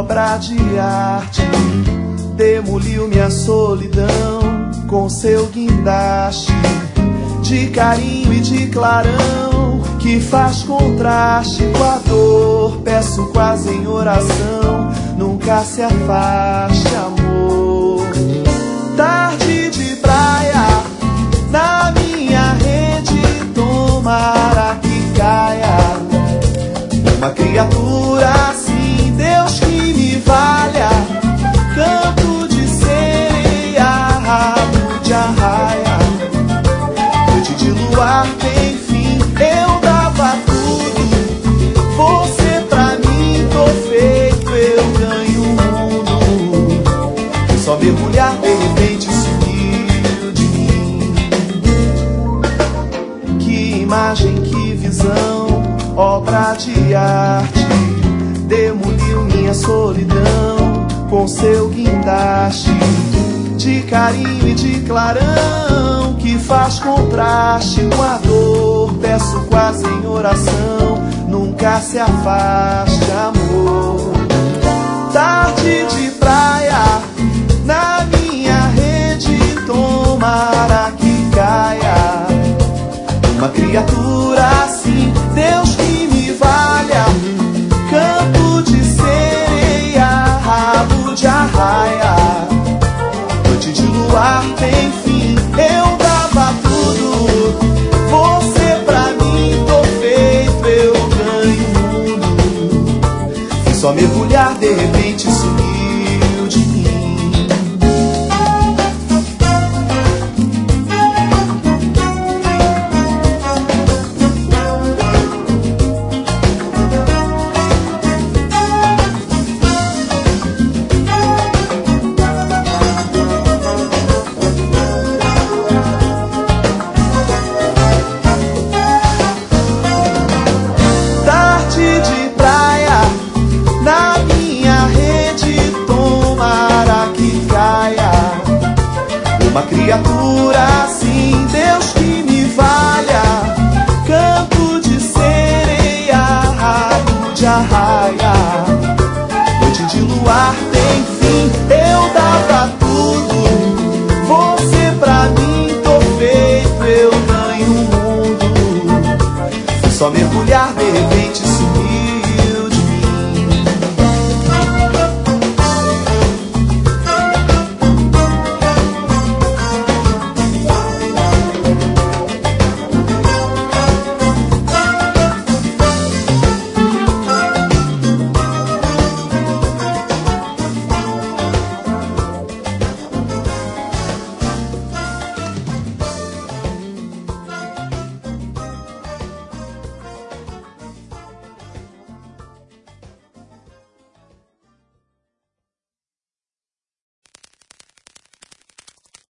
obra de arte, demoliu minha solidão com seu guindaste de carinho e de clarão, que faz contraste com a dor. Peço quase em oração, nunca se afaste, amor. Tarde de praia, na minha rede, tomara que caia uma criatura assim, Deus que me valha. Canto de sereia, rabo de arraia, noite de luar tem fim. Eu dava tudo, você pra mim perfeito, eu ganho o mundo. E só mergulhar de repente sumiu de mim. Que imagem, que visão, obra de arte, demoliu minha solidão com seu guindaste de carinho e de clarão, que faz contraste com a dor. Peço quase em oração, nunca se afaste, amor. Tarde de praia, na minha rede, tomara que caia uma criatura assim, Deus que me valha. Canto de sereia, rabo de arraia, noite de luar tem fim. Eu dava tudo, você pra mim perfeito, eu ganho o mundo. E só mergulhar de repente sumiu de mim. Uma criatura assim, Deus que me valha. Canto de sereia, rabo de arraia, noite de luar tem fim. Eu dava tudo, você pra mim perfeito, eu ganho o mundo. Só mergulhar de repente sumir.